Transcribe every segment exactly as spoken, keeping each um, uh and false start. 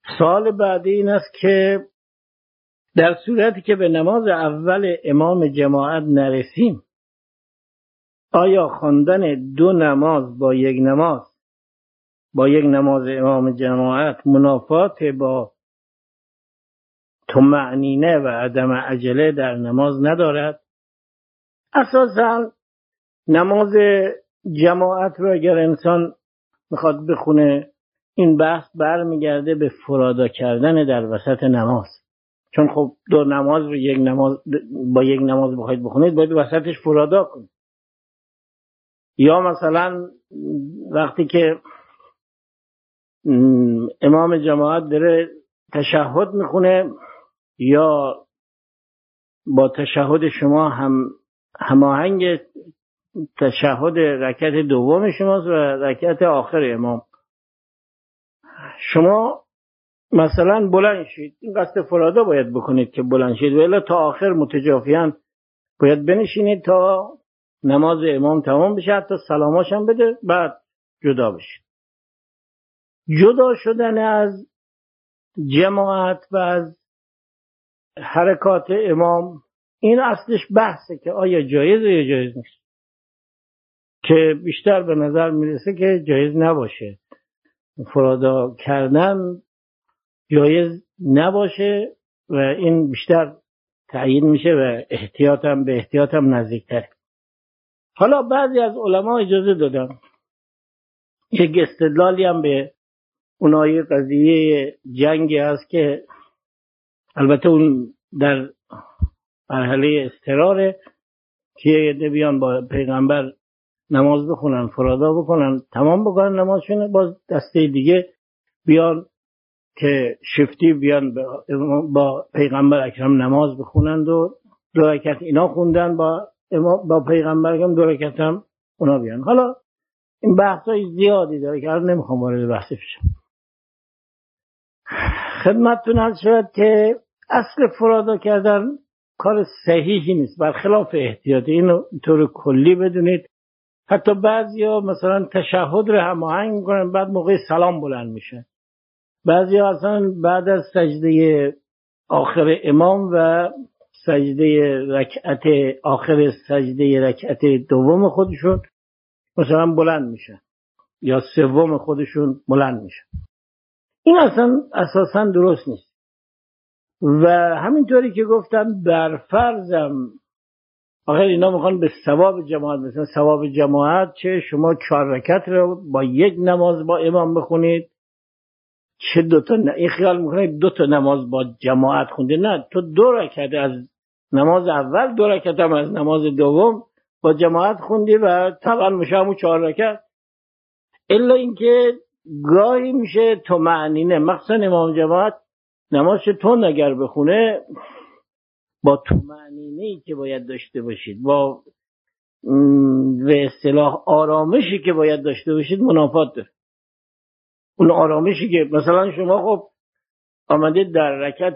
سوال بعدی این است که در صورتی که به نماز اول امام جماعت نرسیم، آیا خواندن دو نماز با یک نماز با یک نماز امام جماعت منافات با طمأنینه و عدم عجله در نماز ندارد؟ اساساً نماز جماعت رو اگر انسان میخواد بخونه، این بحث برمیگرده به فرادا کردن در وسط نماز. چون خب دو نماز رو یک نماز با یک نماز بخواید بخونید، باید وسطش فرادا کنید. یا مثلا وقتی که امام جماعت داره تشهد میخونه، یا با تشهد شما هم هماهنگ تشهد رکعت دوم شماست و رکعت آخر امام، شما مثلا بلند شید، این قصد فرادا باید بکنید که بلند شید، و الا تا آخر متجافیاً باید بنشینید تا نماز امام تمام بشه، حتی سلاماش هم بده، بعد جدا بشید. جدا شدن از جماعت و از حرکات امام، این اصلش بحثه که آیا جایزه یا جایز نیست، که بیشتر به نظر میرسه که جایز نباشه. فرادا کردن جایز نباشه و این بیشتر تعیین میشه و احتیاطم به احتیاطم نزدیکتره. حالا بعضی از علما اجازه دادن، یک استدلالی هم به اونای قضیه جنگی هست که البته اون در مرحله اضطراره که یه بیان با پیغمبر نماز بخونن، فرادا بکنن، تمام بکنن نمازشونه، باز دسته دیگه بیان که شفتی بیان با پیغمبر اکرم نماز بخونند و دو رکعت اینا خوندن با با پیغمبر اکرم، دو رکعت هم اونا بیان. حالا این بحثای زیادی داره که الان نمیخوام وارد بحث بشم. خدمتتون عرض شد که اصل فرادا کردن کار صحیحی نیست، برخلاف احتیاطی. اینو طور کلی بدونید. حتی بعضیا مثلا تشهد رو هماهنگ میکنن، بعد موقع سلام بلند میشن. بعضیا اصلا بعد از سجده آخر امام و سجده رکعت آخر سجده رکعت دوم خودشون مثلا بلند میشن، یا سوم خودشون بلند میشن. این اصلا اساسا درست نیست. و همینطوری که گفتم بر فرضم آخر اینا میخوان به ثواب جماعت، مثلا ثواب جماعت چه شما چهار رکعت رو با یک نماز با امام بخونید، چه دو تا ن... این خیال میکنید دو تا نماز با جماعت خونده. نه، تو دو رکعت از نماز اول، دو رکعت هم از نماز دوم با جماعت خوندی و طبعا میشه همون چهار رکعت. الا اینکه گاهی میشه طمأنینه، مخصوصا امام جماعت نمازش تون اگر بخونه، با طمأنینه‌ای که باید داشته باشید، با به اصطلاح آرامشی که باید داشته باشید منافات داره. اون آرامشی که مثلا شما خب آمدید در رکعت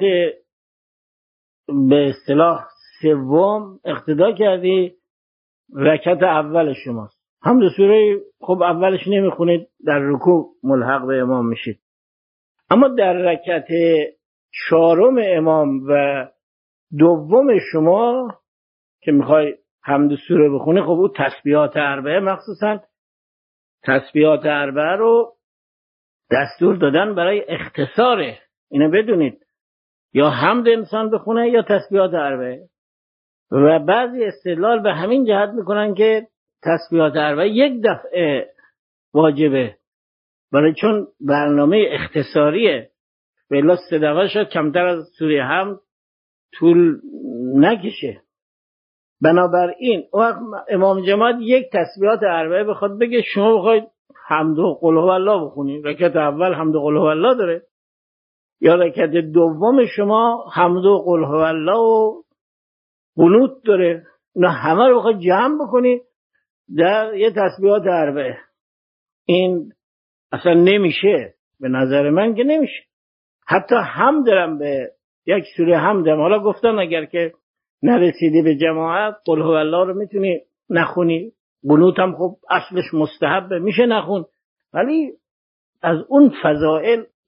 به اصطلاح سوم اقتدا کردی، رکعت اول شماست، حمد سوره خب اولش نمیخونید، در رکوع ملحق به امام میشید. اما در رکعت چهارم امام و دوم شما که میخوای حمد سوره بخونی، خب اون تسبیحات اربعه، مخصوصا تسبیحات اربعه رو دستور دادن برای اختصاره. اینو بدونید، یا حمد انسان بخونه یا تسبیحات اربعه. و بعضی استدلال به همین جهت میکنن که تسبیحات اربعه یک دفعه واجبه، برای چون برنامه اختصاریه، بلا سه دفعه شد کمتر از سوره حمد طول نکشه. بنابراین امام جماعت یک تسبیحات اربعه بخواد بگه شما بخواید حمد و قل هو الله بخونید، رکعت اول حمد و قل هو الله داره، یا رکعت دوم شما حمد و قل هو الله و قنوت داره، نه همه رو بخواید جمع بکنید در یه تسبیحات اربعه. این اصلا نمیشه، به نظر من که نمیشه. حتی هم دارم به یک سوره هم دارم، حالا گفتم اگر که نرسیدی به جماعت قل هو الله رو میتونی نخونی، قنوت هم خب اصلش مستحبه میشه نخون، ولی از اون فضائل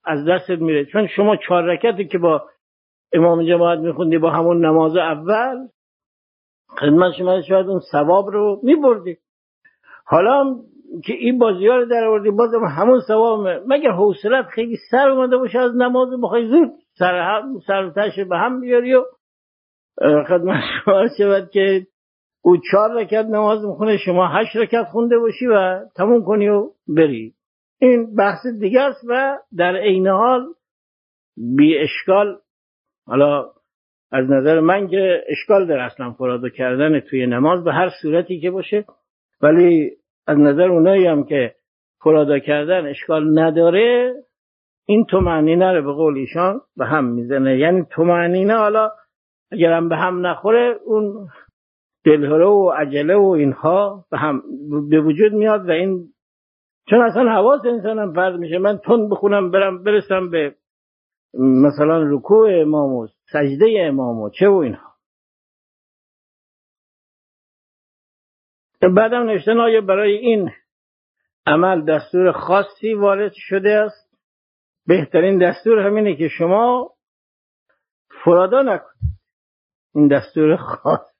از دستت میره، چون شما چهار رکعتی که با امام جماعت میخوندی با همون نماز اول خدمت شما، شاید اون ثواب رو میبردی. حالا که این بازی ها رو در آوردی بازم همون ثواب، مگر حوصلت خیلی سر اومده باشه از نماز بخوای زود سر هم سر تش به هم بیاری و خدمت شما شود که او چهار رکعت نماز میخونه شما هشت رکعت خونده باشی و تموم کنی و بری. این بحث دیگه است و در عین حال بی اشکال. حالا از نظر من که اشکال در اصلا فرادو کردن توی نماز به هر صورتی که باشه، ولی از نظر اونایی هم که فرادو کردن اشکال نداره، این طمأنینه رو به قول ایشان به هم میزنه. یعنی طمأنینه حالا اگر هم به هم نخوره، اون دلهره و عجله و اینها به هم به وجود میاد و این چون اصلا حواس انسان هم پرد میشه. من تون بخونم برم برسم به مثلا رکوع امام و سجده امام و چه و اینها. بعدم نوشتن آیا برای این عمل دستور خاصی وارد شده است؟ بهترین دستور همینه که شما فرادا نکنید. این دستور خاص